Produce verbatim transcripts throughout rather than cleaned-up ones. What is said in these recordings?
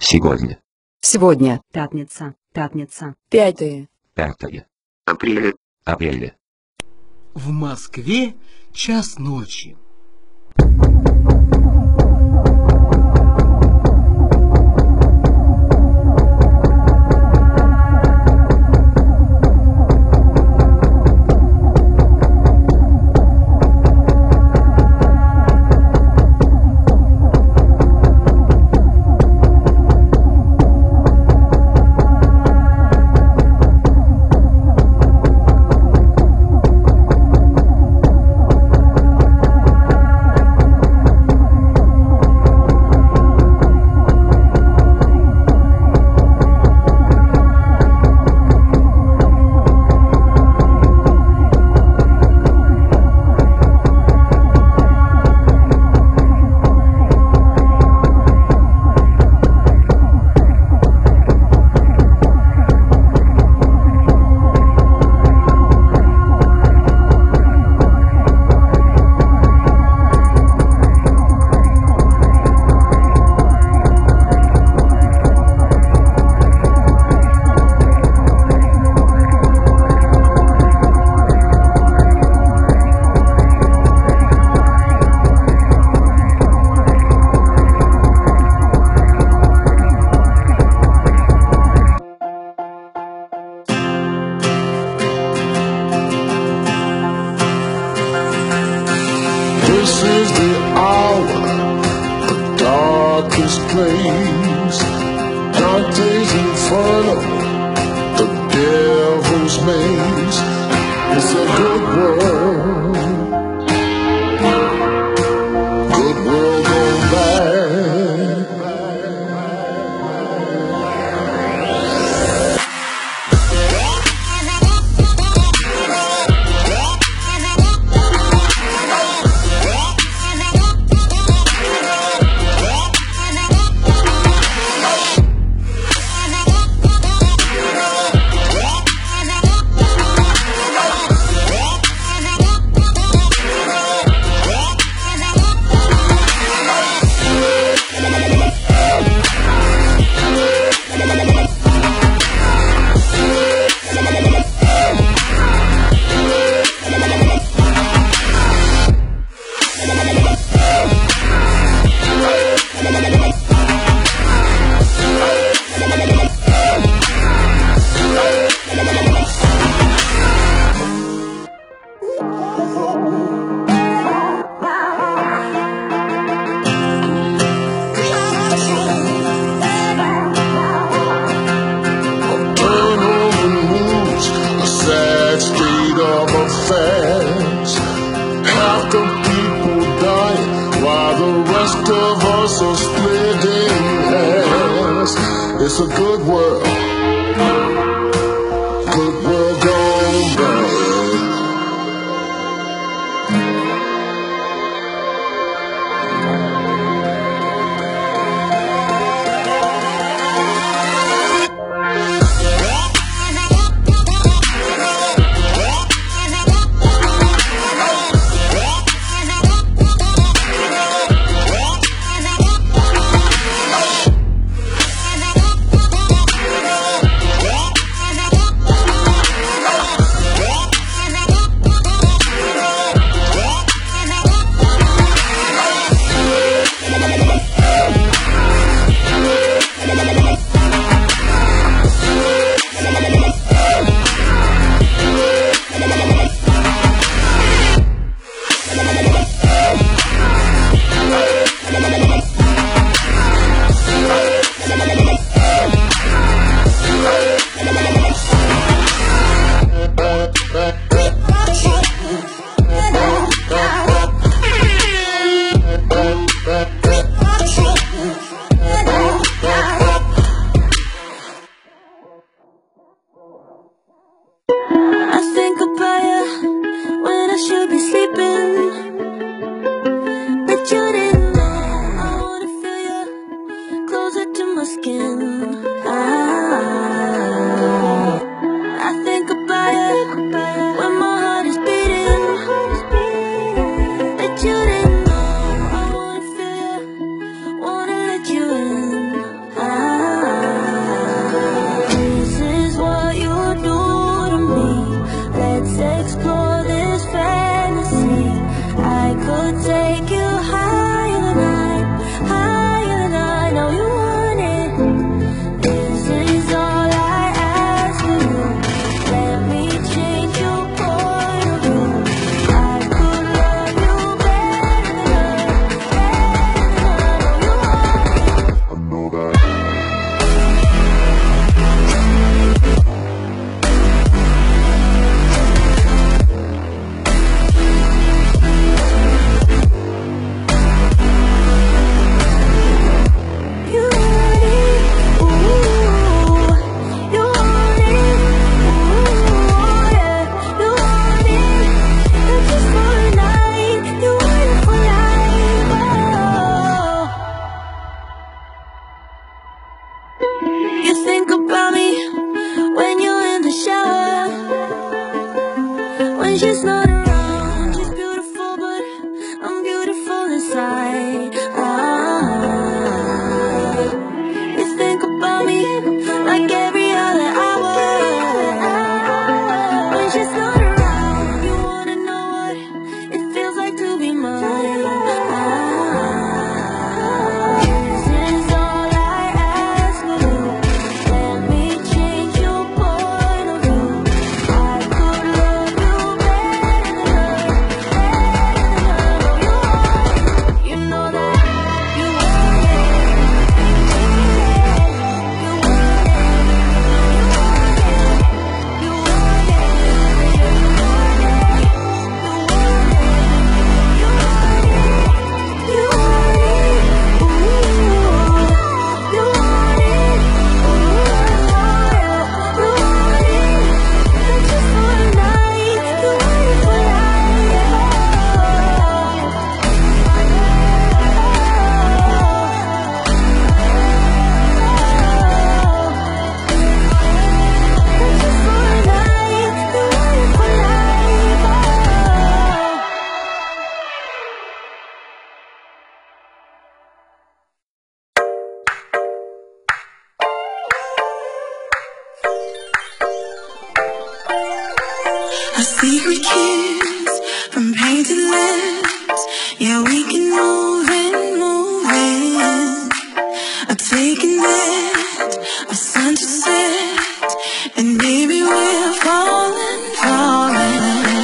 Сегодня. Сегодня. Пятница. Пятница. Пятое. Пятое. Апреля. Апреля. В Москве час ночи. This is the hour, the darkest place. Dante's Inferno, the devil's maze. It's a good world, good world gone bad. State of affairs. Half the people dying while the rest of us are splitting hairs. It's a good world, good world gone bad. A secret kiss from painted lips. Yeah, we can move it, move it. I'm taking that, a sunset, and maybe we're falling, falling.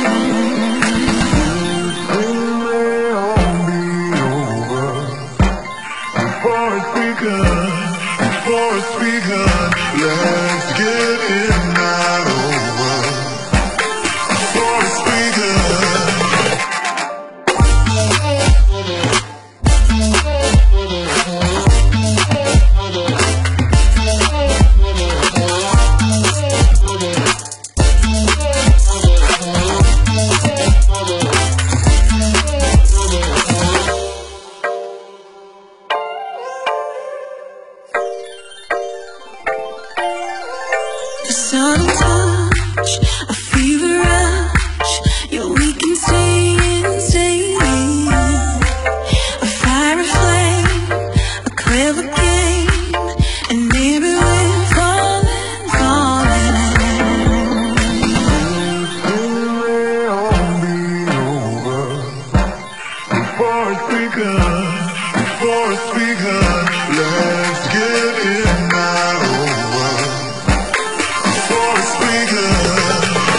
Before it's begun, before it's begun, let's get it not over. Before it's begun. A subtle touch, a fever rush. Yeah, we can stay in, stay in. A fiery flame, a clever game, and maybe we're falling, falling. Before it's begun, before it's begun, let's get it not over. Before it's begun.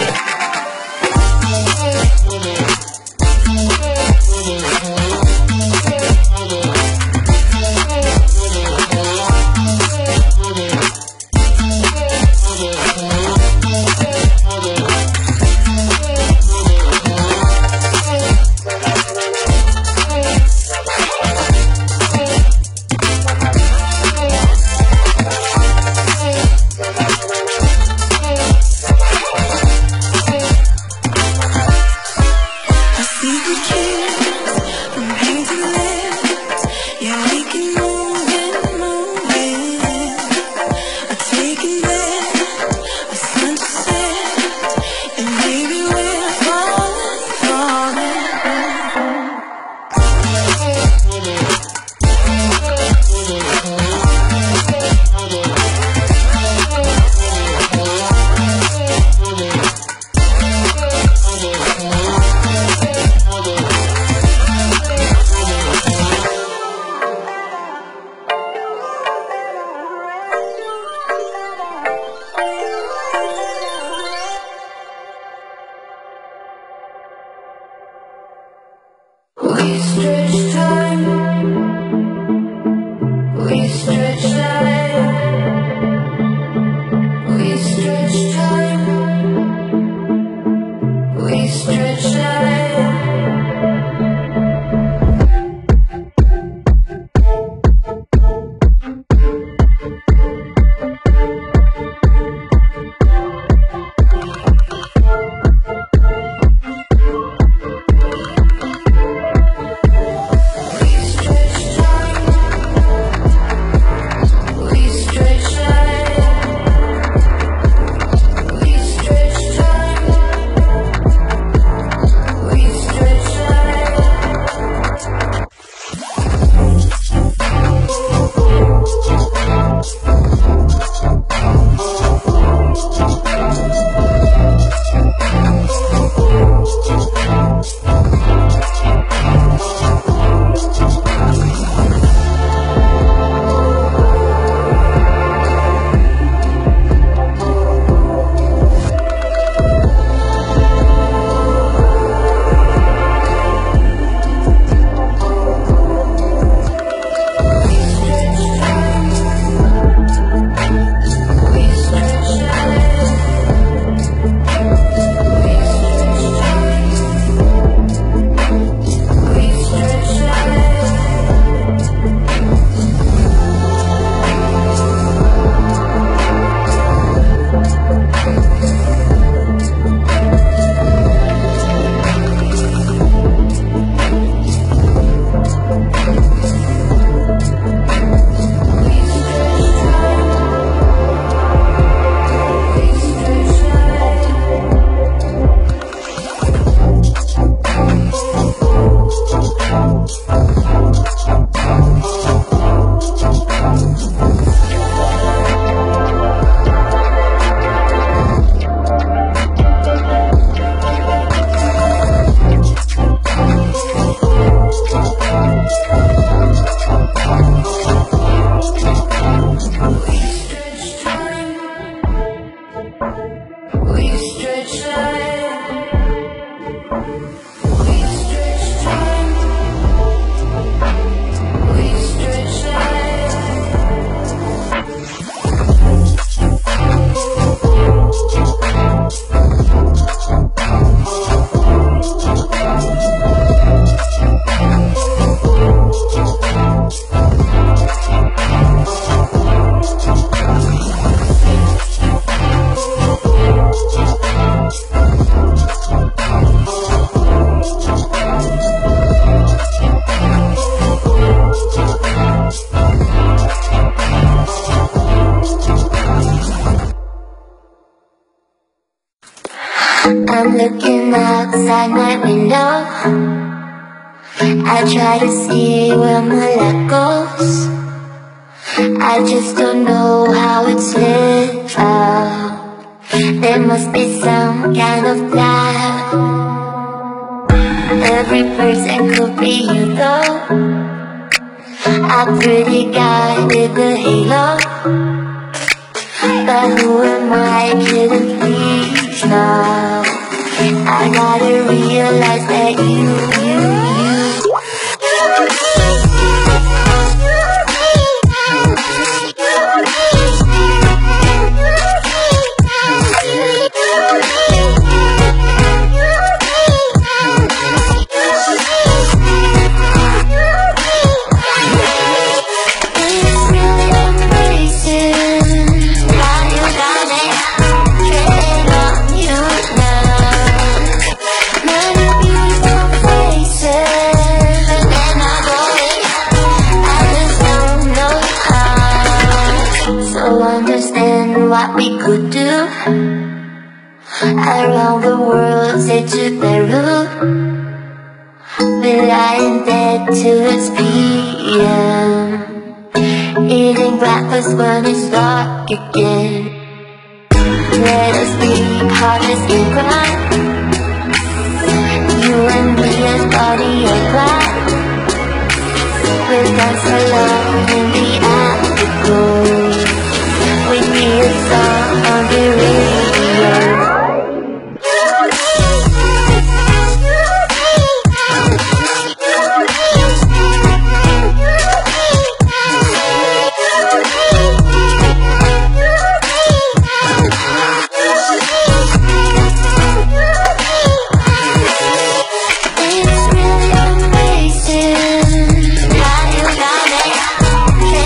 A secret kiss from painted lips. Yeah, we can move it, move it. I'm taking that, a sunset, and maybe we're falling, falling. We stretch time, we stretch life, we stretch time, we stretch life. We stretch time. I'm looking outside my window. I try to see where my life goes. I just don't know how it's lit out. There must be some kind of plan. Every person could be you though. A pretty guy with a halo. But who am I kidding please now? I gotta realize that you, you, you what we could do around the world, say to Peru. We lie in bed till it's P M, eating breakfast when it's dark again. Let us be heartless in crime, you and me as body and blood. We'll dance alone in the afterglow. We need a song on the radio. It's really amazing how you got me.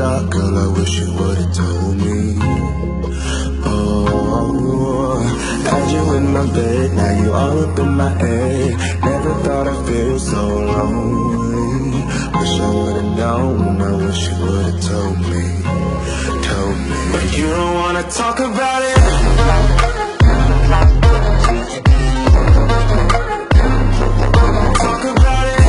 dark, girl, I wish you would've told me. Oh, had you in my bed, now you all up in my head. Never thought I'd feel so lonely. Wish I would've known, I wish you would've told me, told me. But you don't wanna talk about it. Talk about it.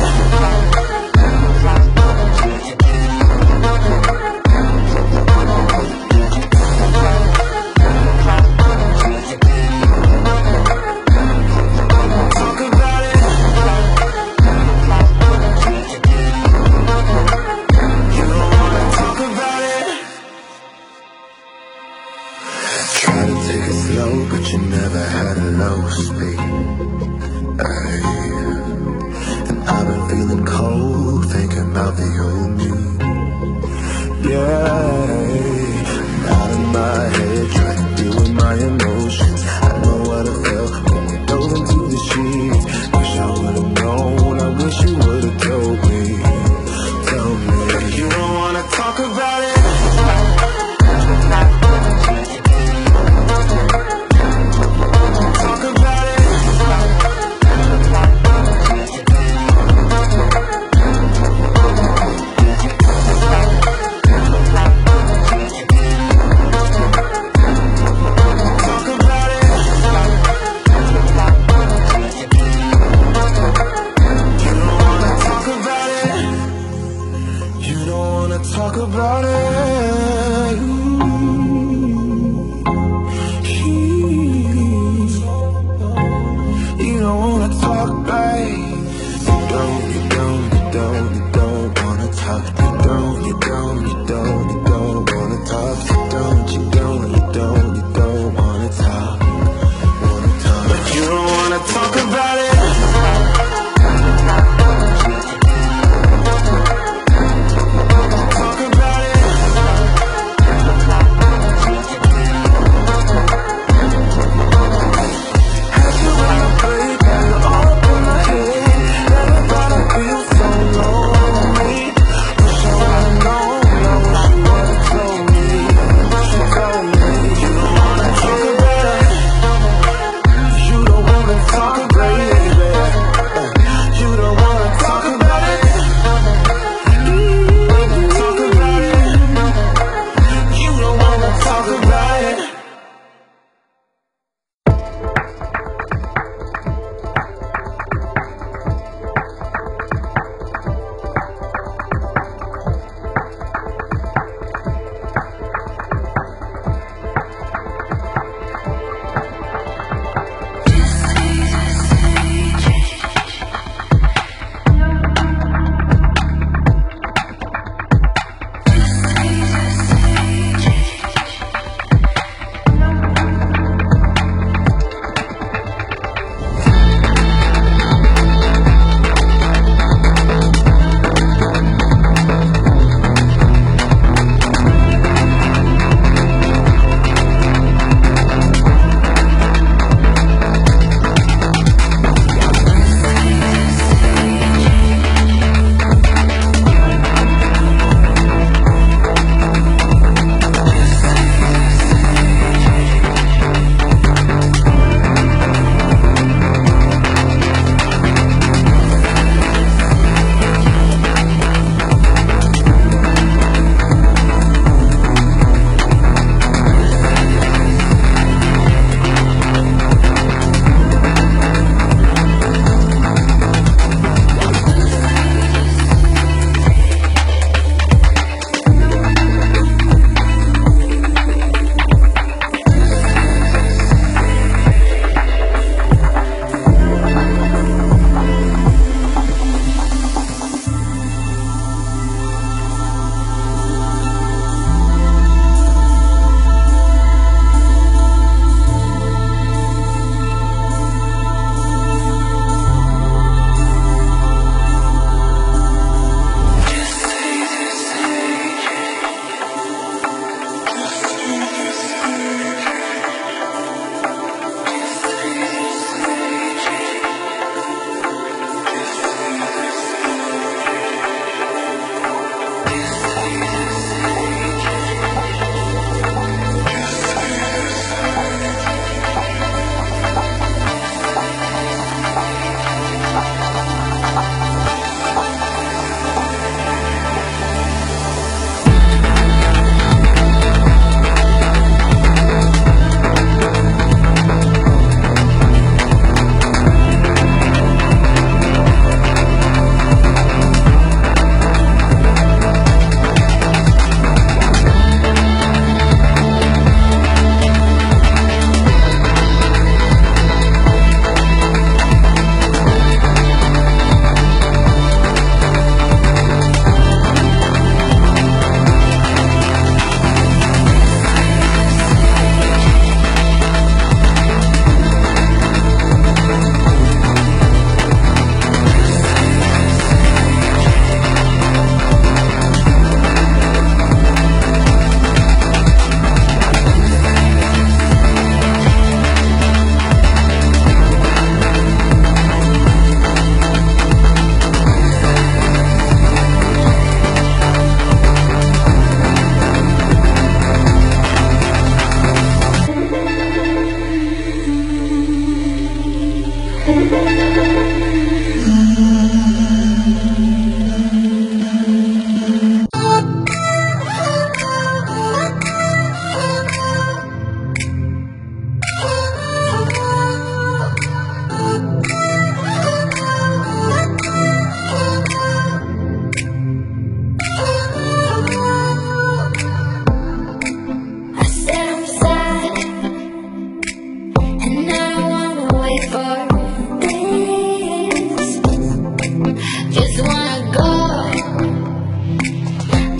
But you never had a low speed. Ay. And I've been feeling cold, thinking about the old me. Yeah, out of my head, trying to deal with my emotions. I know what I felt when we dove into the sheets. Wish I would've known, I wish you would've told me, told me. You don't wanna talk about it. Talk about it. You don't wanna talk, babe. You don't, you don't, you don't, you don't wanna talk. You don't, you don't, you don't, you don't wanna talk. You don't, you don't, you don't, you don't wanna talk, wanna talk. But you don't wanna talk about it. Talk about it.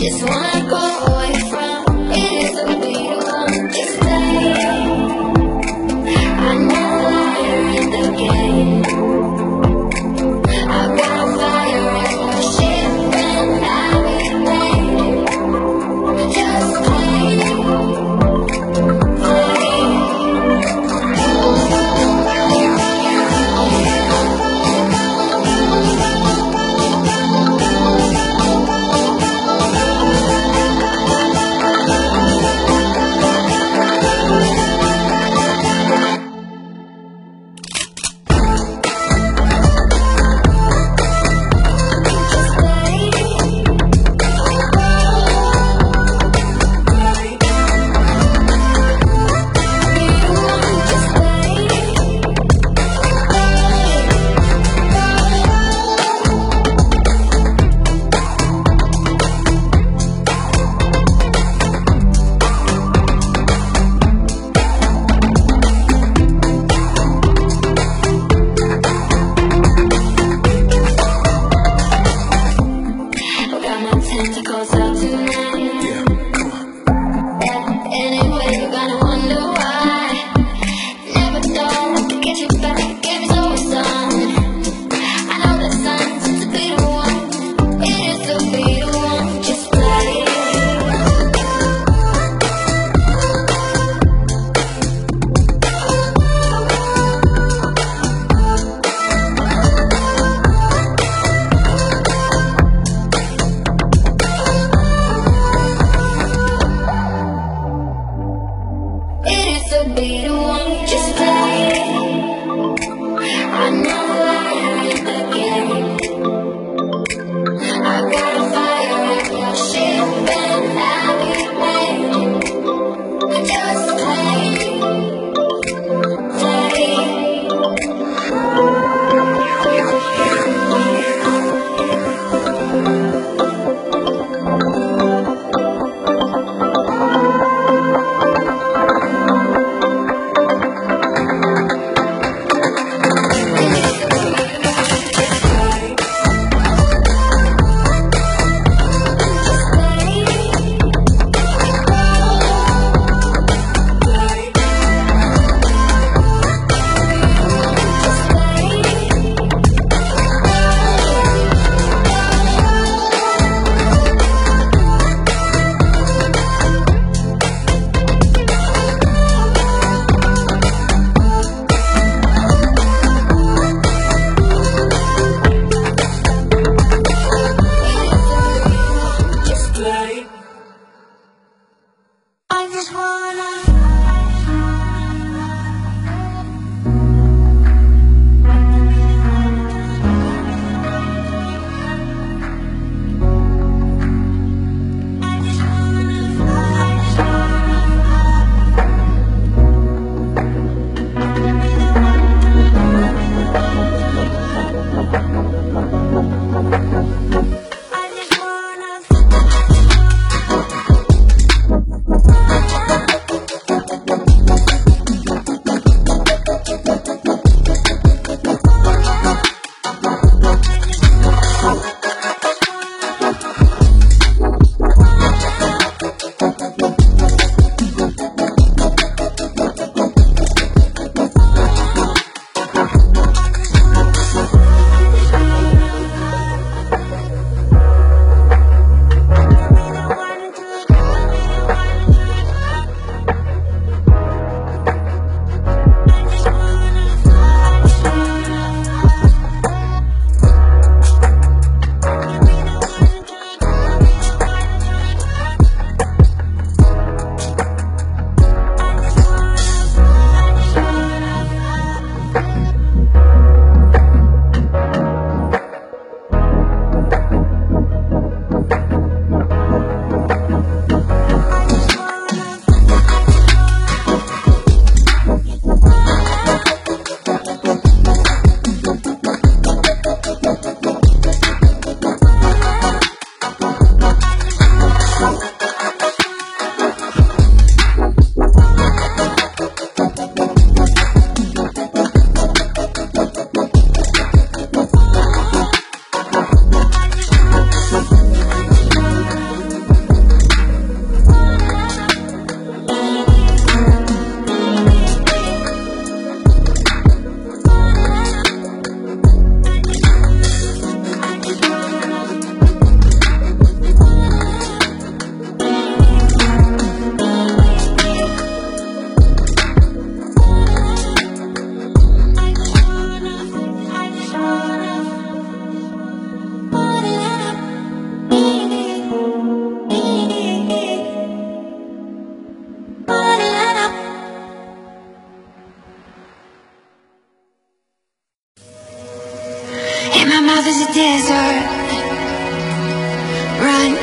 Just wanna go away from it. Isn't we don't just play. I'm not a liar in the game. I've got a fire and a ship and I'll be waiting. Just play, play.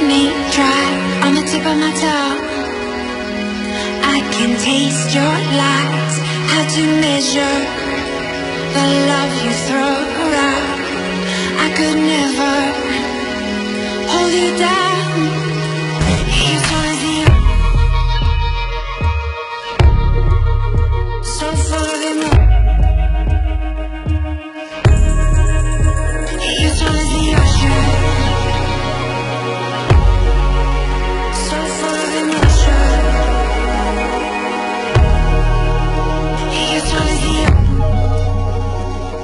me dry on the tip of my tongue. I can taste your lies, how to measure the love you throw around. I could never hold you down. You're tall as the earth, so full of emotion. You're tall as the ocean, so full of emotion. You're tall as the earth,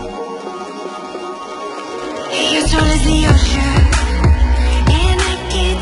you're tall as the ocean, and I can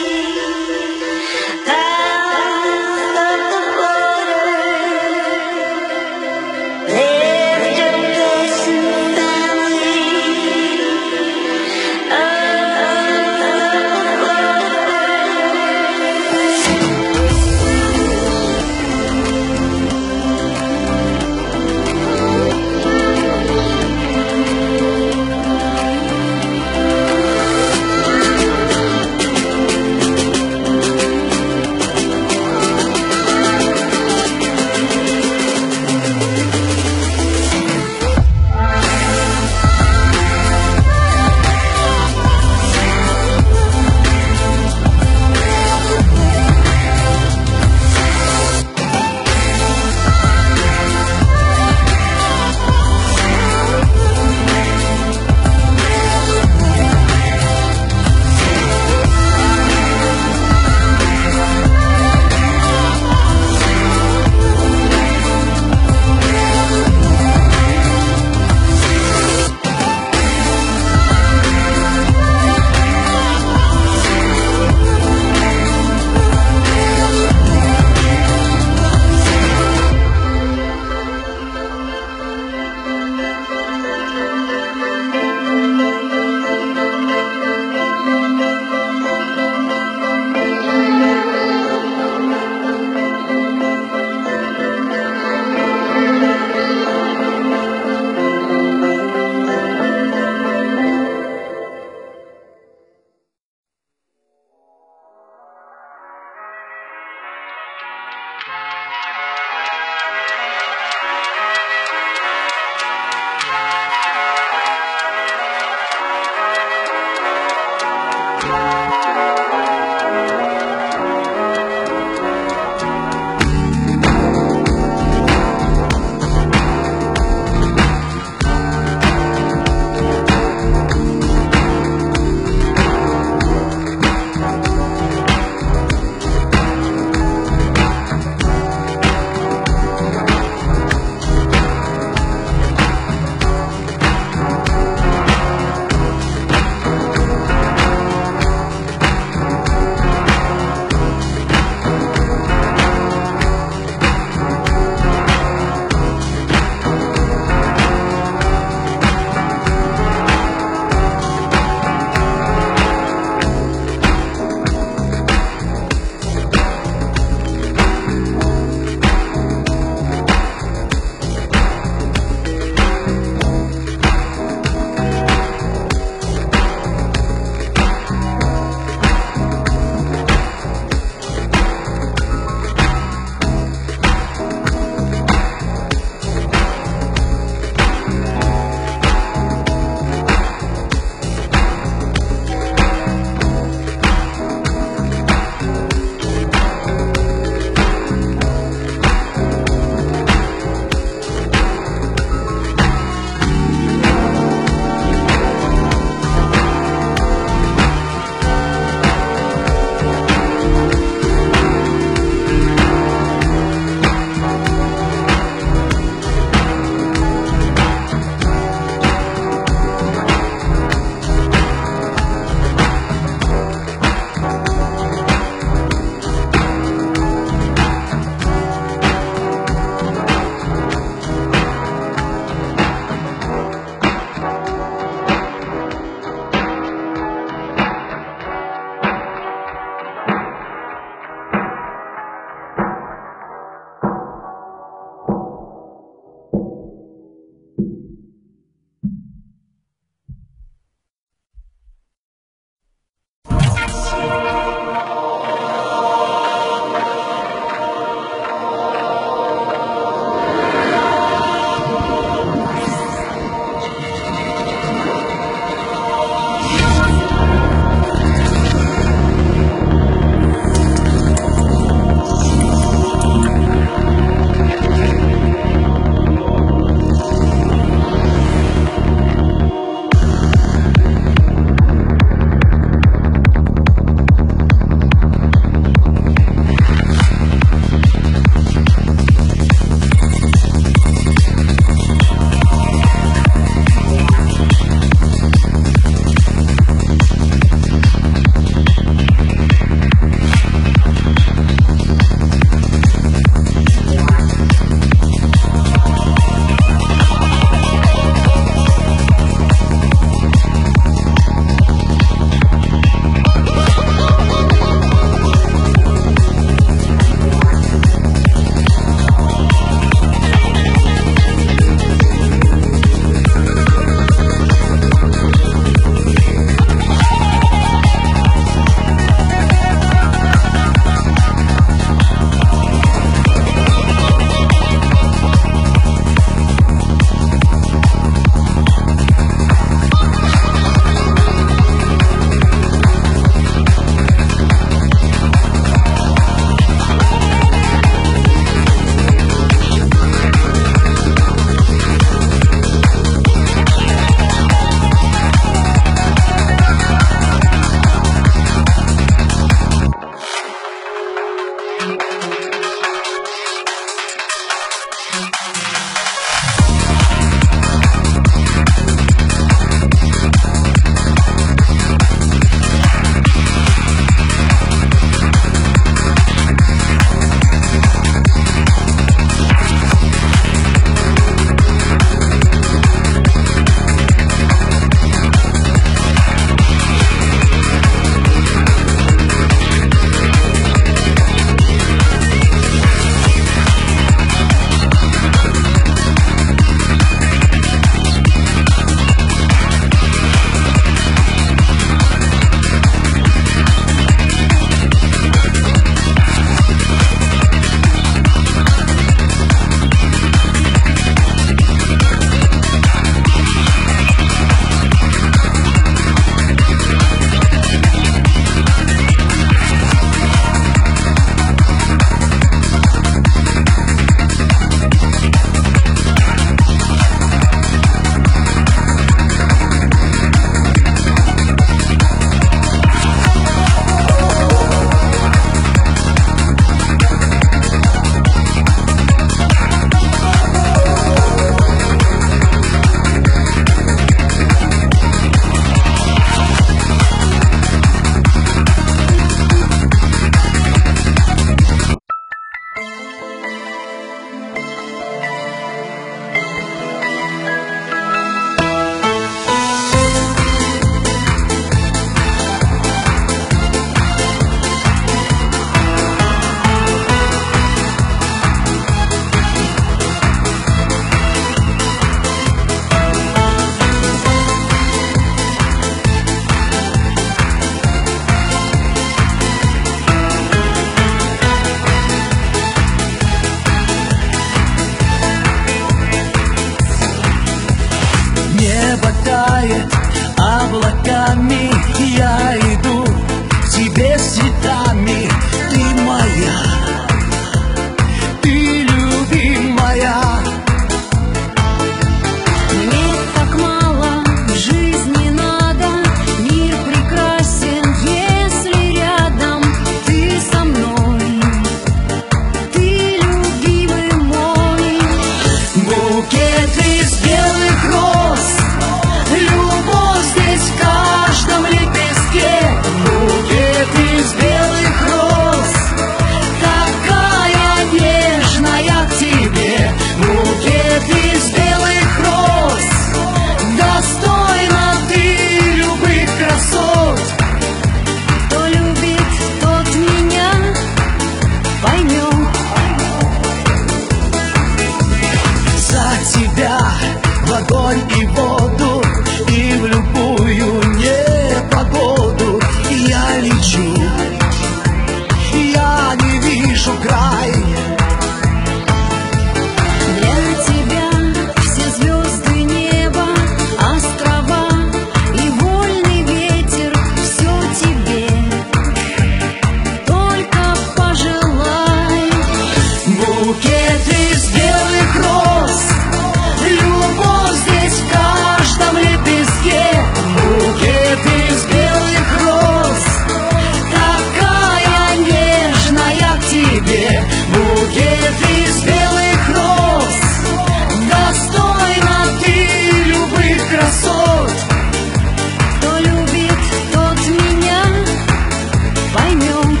Букет из белых роз, любовь здесь в каждом лепестке. Букет из белых роз, такая нежная к тебе. Букет из белых роз, достойна ты любых красот. Кто любит, тот меня поймет.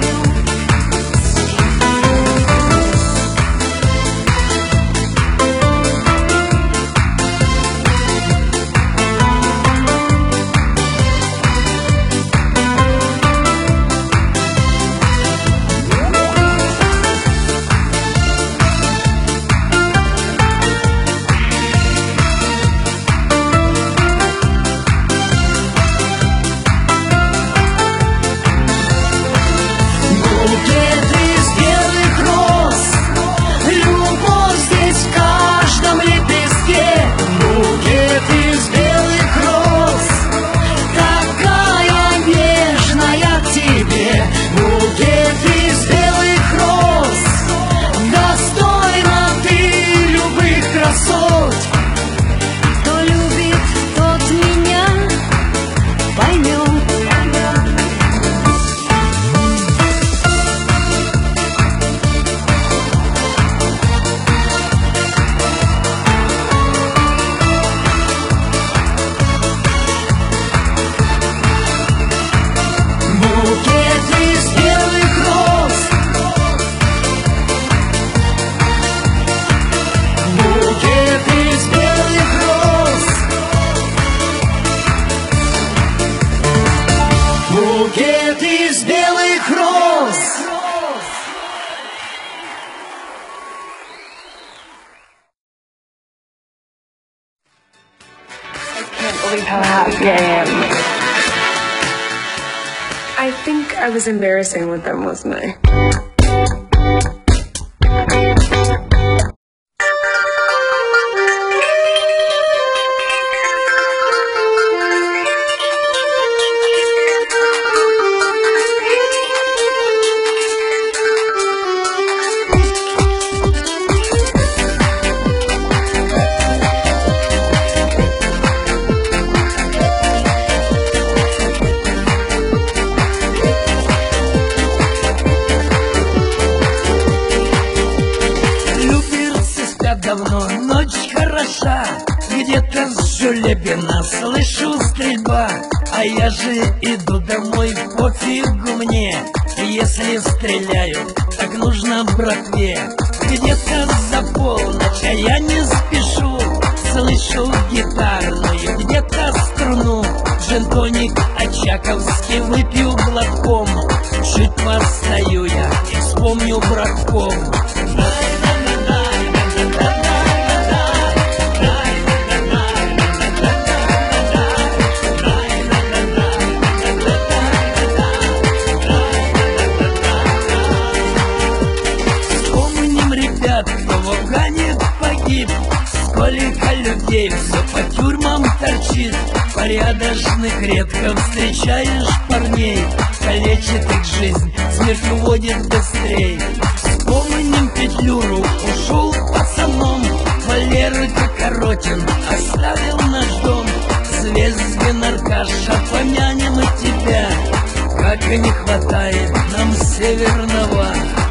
Букет из белых роз. I can't believe how happy I am. I think I was embarrassing with them, wasn't I? Давно ночь хороша, где-то с Жулебина слышу стрельба. А я же иду домой, пофигу мне, если стреляют, так нужно братве. Где-то за полночь, а я не спешу, слышу гитарную, где-то струну. Джин-тоник очаковский выпью глотком, чуть постою я и вспомню братком. Сколько людей все по тюрьмам торчит, порядочных редко встречаешь парней. Калечит их жизнь, смерть уводит быстрей. Вспомним Петлюру, ушел пацаном, Валеры Кокоротин оставил наш дом. Звездин Аркаша, помянем и тебя, как и не хватает нам северного.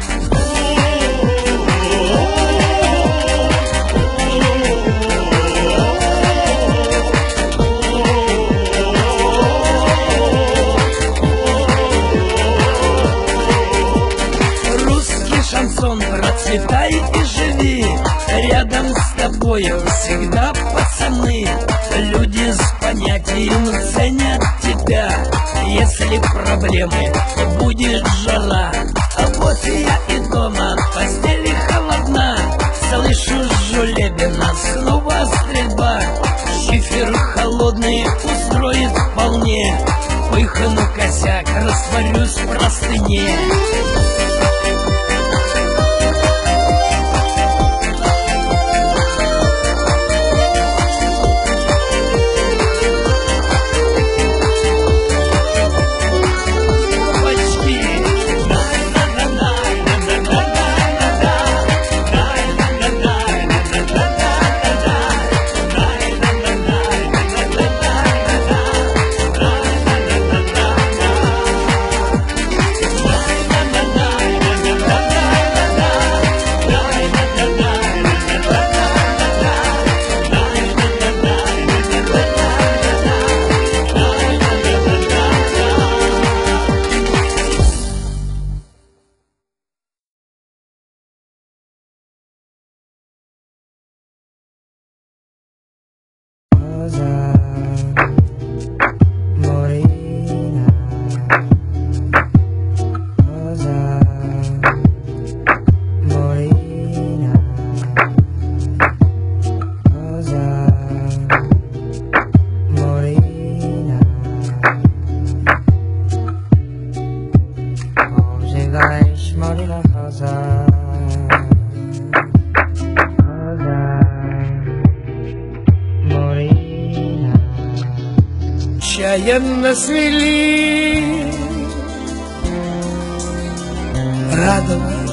Процветай и живи, рядом с тобою всегда пацаны. Люди с понятием ценят тебя. Если проблемы, то будет жара. А вот я и дома, постели холодна. Слышу с Жулебина снова стрельба. Шифер холодный устроит вполне. Пыхну косяк, растворюсь в простыне. отчаянно свели, радовать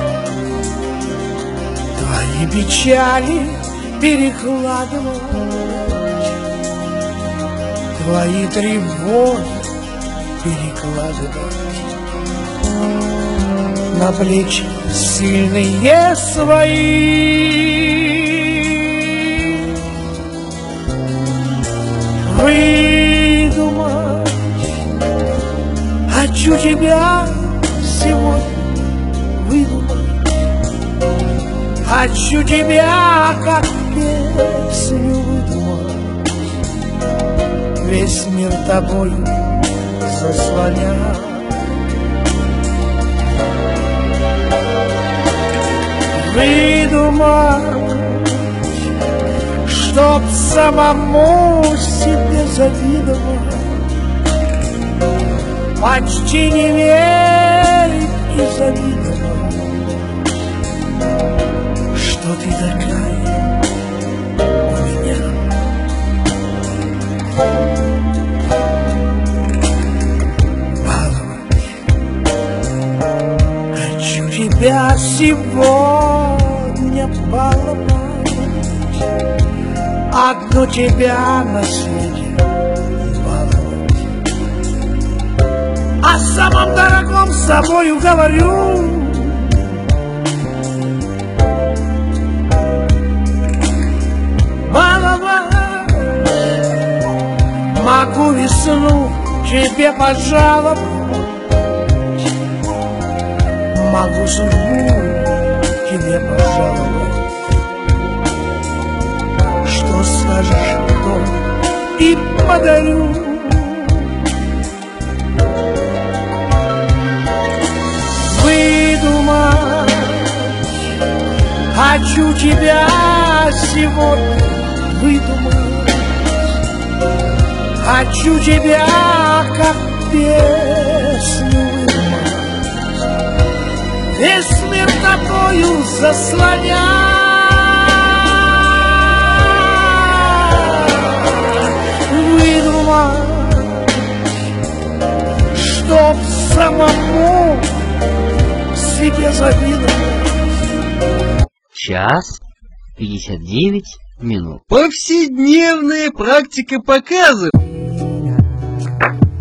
твои печали, перекладывать твои тревоги, перекладывать на плечи сильные свои. Выдумать, хочу тебя сегодня выдумать, хочу тебя как песню выдумать, весь мир тобою заслонять. Выдумать, чтоб самому себе завидовать, почти не верить и завидовать, что ты такая у меня. Баловать, хочу тебя сегодня баловать, одну тебя на свете баловать. О самом дорогом с собою говорю, баловать. Могу весну тебе пожаловать, могу судьбу тебе пожаловать. Что скажешь, то и подарю. Выдумать, хочу тебя сегодня выдумать, хочу тебя как песню выдумать, весь мир тобою заслонять. Чтоб самому себе завидовать. Час пятьдесят девять минут. Повседневная практика показывает.